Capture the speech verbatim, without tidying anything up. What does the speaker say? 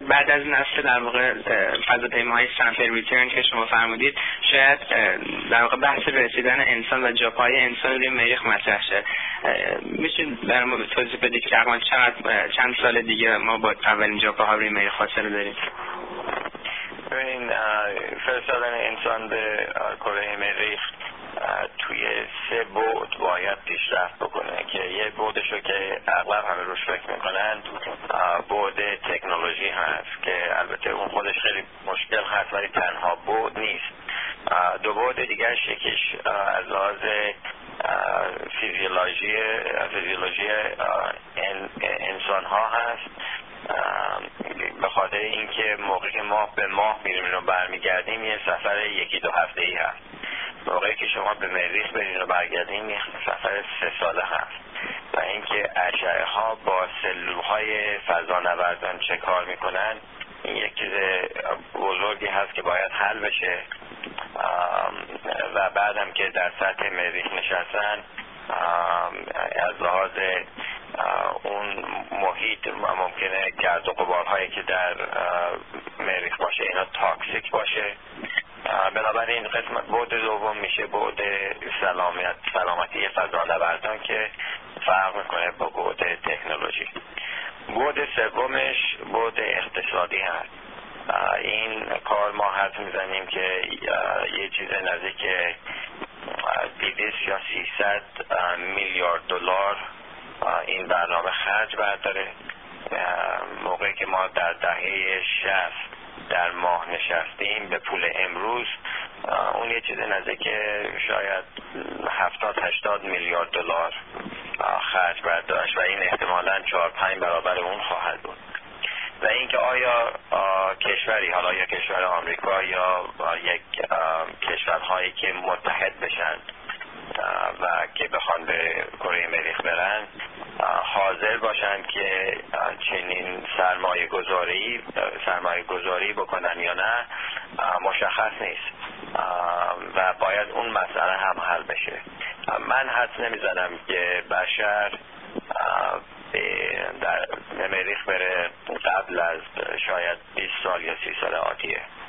بعد از نصب در واقع فضاپیماهای سامپل ریترن که شما فرمودید، شاید در واقع بحث رسیدن انسان و جاپای انسان روی مریخ مطرح شه. میشه در ما توضیح بدید که تقریبا چند چند سال دیگه ما با اولین جاپاها روی مریخ فاصله داریم؟ ببینین فرستادن انسان به کره مریخ توی سه بعد باید پیشرفت بکنه که یه بعدشو که اغلب همه روش فکر میکنن بعد تکنولوژی هست که البته اون خودش خیلی مشکل هست ولی تنها بعد نیست. دو بعد دیگرش یکیش از لحاظ فیزیولوژی فیزیولوژی انسان ها هست، به خاطر اینکه موقعی که ما به ماه میریم و برمیگردیم یه سفر یکی دو هفته ای هست. موقعی که شما به مریخ برین و برگردین یه سفر سه ساله هست. و اینکه اشعه ها با سلول های فضانوردان چه کار میکنن این یک چیز بزرگی هست که باید حل بشه. و بعدم که در سطح مریخ نشستن از لحاظ اون محیط ممکنه گرد و غبارهایی که در مریخ باشه اینا تاکسیک باشه. بنابراین قسمت بعد دوم میشه بعد سلامت سلامتی فضانوردان که فرق میکنه با بعد تکنولوژی. بعد سومش بعد اقتصادی هست. این کار ما حد میزنیم که یه چیز نزدیک دویست یا سیصد میلیارد دلار این برنامه خرج برداره. موقعی که ما در دهه شصت در ماه نشستیم به پول امروز اون یه چیز نزدیک شاید هفتاد هشتاد میلیارد دلار خرج برداشت و این احتمالاً چهار پنج برابر اون خواهد بود. و اینکه آیا کشوری، حالا یا کشور آمریکا یا یک کشورهایی که متحد بشن و که بخوان به کره مریخ برن حاضر باشند که چنین سرمایه گذاری سرمایه گذاری بکنن یا نه مشخص نیست و باید اون مسئله هم حل بشه. من حدس نمیزنم که بشر در مریخ بره قبل از شاید بیست سال یا سی سال آتیه.